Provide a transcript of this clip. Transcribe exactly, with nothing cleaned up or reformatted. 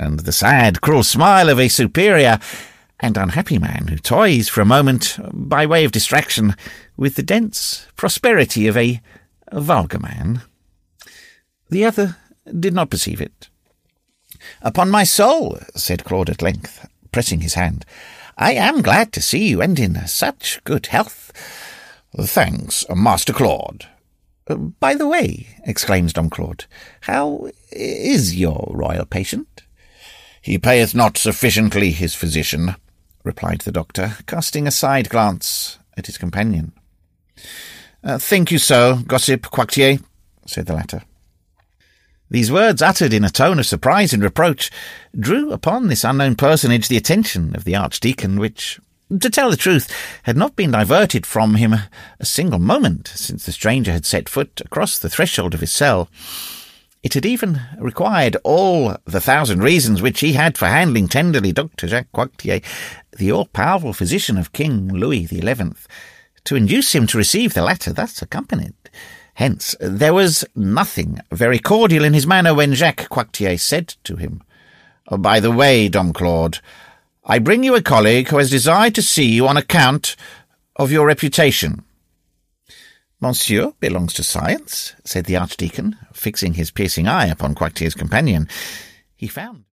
and the sad, cruel smile of a superior and unhappy man who toys for a moment, by way of distraction, with the dense prosperity of a vulgar man. The other did not perceive it. "Upon my soul," said Claude at length, pressing his hand, "I am glad to see you, and in such good health." "Thanks, Master Claude." "By the way," exclaims Dom Claude, "how is your royal patient?" "He payeth not sufficiently his physician," replied the doctor, casting a side glance at his companion. Uh, "Think you so, gossip Coictier?" said the latter. These words, uttered in a tone of surprise and reproach, drew upon this unknown personage the attention of the Archdeacon, which, to tell the truth, had not been diverted from him a single moment since the stranger had set foot across the threshold of his cell. It had even required all the thousand reasons which he had for handling tenderly Doctor Jacques Coictier, the all-powerful physician of King Louis the Eleventh, to induce him to receive the latter thus accompanied. Hence, there was nothing very cordial in his manner when Jacques Coictier said to him, "By the way, Dom Claude, I bring you a colleague who has desired to see you on account of your reputation." "Monsieur belongs to science," said the Archdeacon, fixing his piercing eye upon Coictier's companion. He found